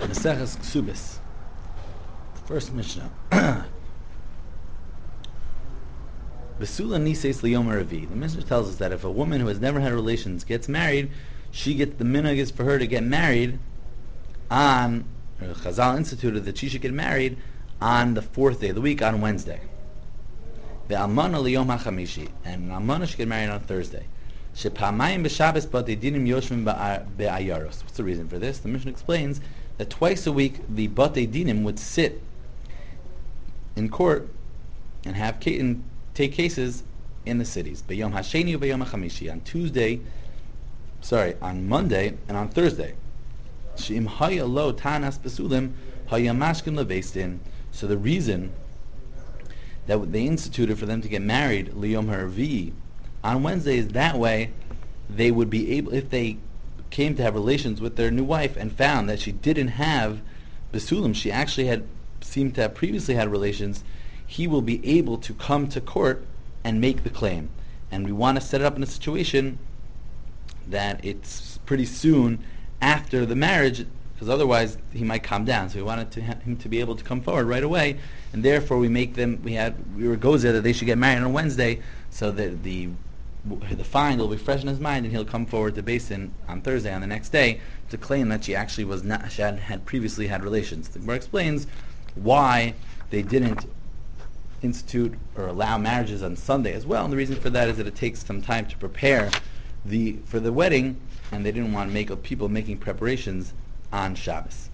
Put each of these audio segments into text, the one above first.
Maseches Ksubis. First Mishnah. Besula Nises Liyomer Avi. The Mishnah tells us that if a woman who has never had relations gets married, she gets the minhag is for her to get married on, or Chazal instituted that she should get married on the fourth day of the week, on Wednesday. The Almana Liyom HaChamishi, and an Almana should get married on Thursday. Shepamayim b'Shabbos batei dinim yoshvim be'ayaros. What's the reason for this? The Mishnah explains that twice a week the batei dinim would sit in court and have take cases in the cities. B'yom hasheni u'b'yom hachamishi, on Monday and on Thursday. She'im haya lo tanas besulim haya mashkin leveistin. So the reason that they instituted for them to get married liyom harvi on Wednesday is that way they would be able, if they came to have relations with their new wife and found that she didn't have besulim, she actually seemed to have previously had relations, he will be able to come to court and make the claim. And we want to set it up in a situation that it's pretty soon after the marriage, because otherwise he might calm down. So we wanted him to be able to come forward right away, and therefore we were gozer that they should get married on Wednesday, so that the find will be fresh in his mind, and he'll come forward to Beis Din on Thursday, on the next day, to claim that she actually had previously had relations. The Gemara explains why they didn't institute or allow marriages on Sunday as well, and the reason for that is that it takes some time to prepare for the wedding, and they didn't want to make people making preparations on Shabbos.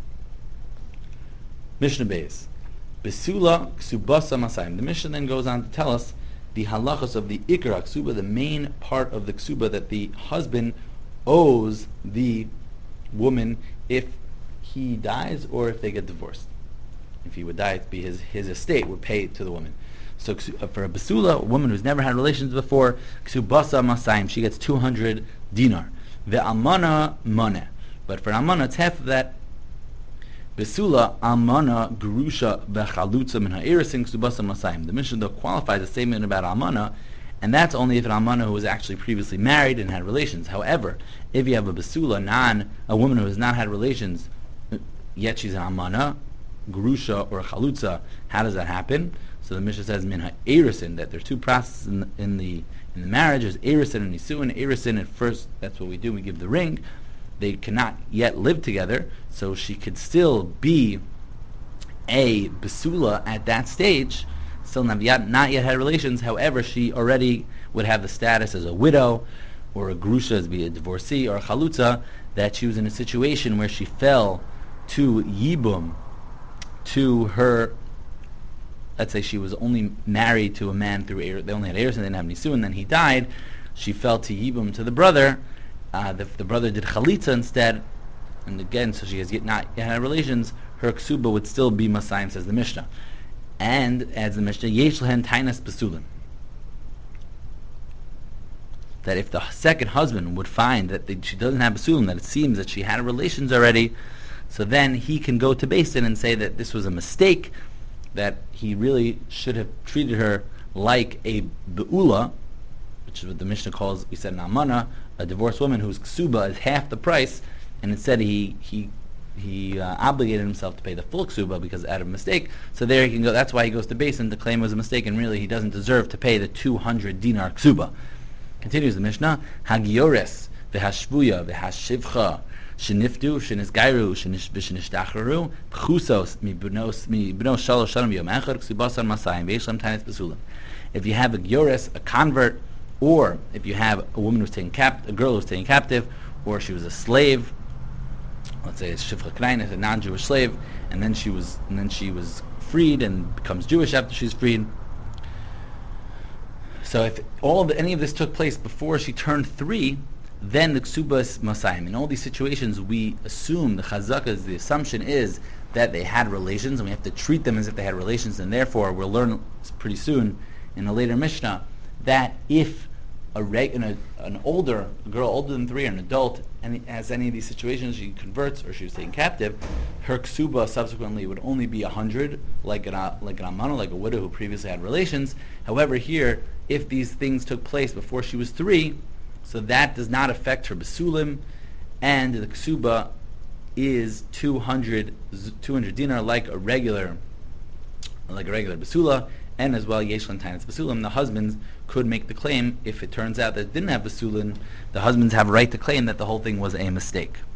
Mishnah Beis. Besula Ksubasa Masayim. The Mishnah then goes on to tell us the halachas of the Ikra Ksuba, the main part of the Ksuba that the husband owes the woman if he dies or if they get divorced. If he would die, it'd be his estate would pay to the woman. So for a Besula, a woman who's never had relations before, Ksubasa Masayim, she gets 200 dinar. Ve'almana moneh. But for an almana, it's half of that. Besula almana gerusha bechalutza min ha'irisin ksubasa masayim. The Mishnah though qualifies a statement about almana, and that's only if an almana who was actually previously married and had relations. However, if you have a besula, a woman who has not had relations, yet she's an almana, gerusha or chalutza, how does that happen? So the Mishnah says min ha'irisin, that there's two processes in the marriage. There's erisin and nisuin. Erisin, at first, that's what we do. We give the ring. They cannot yet live together, so she could still be a besula at that stage, still not yet had relations. However, she already would have the status as a widow, or a grusha, as be a divorcee, or a chalutza, that she was in a situation where she fell to yibum, to her. Let's say she was only married to a man through they only had heirs and they didn't have nisu, and then he died. She fell to yibum to the brother. The brother did chalitza instead, and again, so she has not yet had relations. Her ksuba would still be masayim, says the Mishnah. And adds the Mishnah, yesh lehen tainas besulim, that if the second husband would find that she doesn't have besulim, that it seems that she had relations already, so then he can go to Beis Din and say that this was a mistake, that he really should have treated her like a be'ula, which is what the Mishnah calls, we said, an almana, a divorced woman whose ksuba is half the price, and instead he obligated himself to pay the full ksuba because out of a mistake. So there he can go. That's why he goes to Beis Din to claim it was a mistake, and really he doesn't deserve to pay the 200 dinar ksuba. Continues the Mishnah: Hagiores v'hashvuya v'hashivcha sheniftu shenisgairu shenishtachru pchusos mibnos shalosh shalom yom echad ksubasan masayim v'yeshlam tanis besulim. If you have a giores, a convert, or if you have a woman who's taken a girl who was taken captive, or she was a slave, let's say a shivcha k'nainis, a non-Jewish slave, and then she was freed and becomes Jewish after she's freed. So if any of this took place before she turned 3, then the ksuba is masayim. In all these situations, we assume the assumption is that they had relations, and we have to treat them as if they had relations, and therefore we'll learn pretty soon in a later Mishnah that if a girl older than 3, or an adult, and has any of these situations, she converts or she was taken captive, her ksuba subsequently would only be 100, like an almana, like a widow who previously had relations. However, here, if these things took place before she was 3, so that does not affect her besulim, and the ksuba is 200 dinar, like a regular basula, and as well yeshlan tainas basulim. The husbands could make the claim if it turns out that it didn't have basulin. The husbands have a right to claim that the whole thing was a mistake.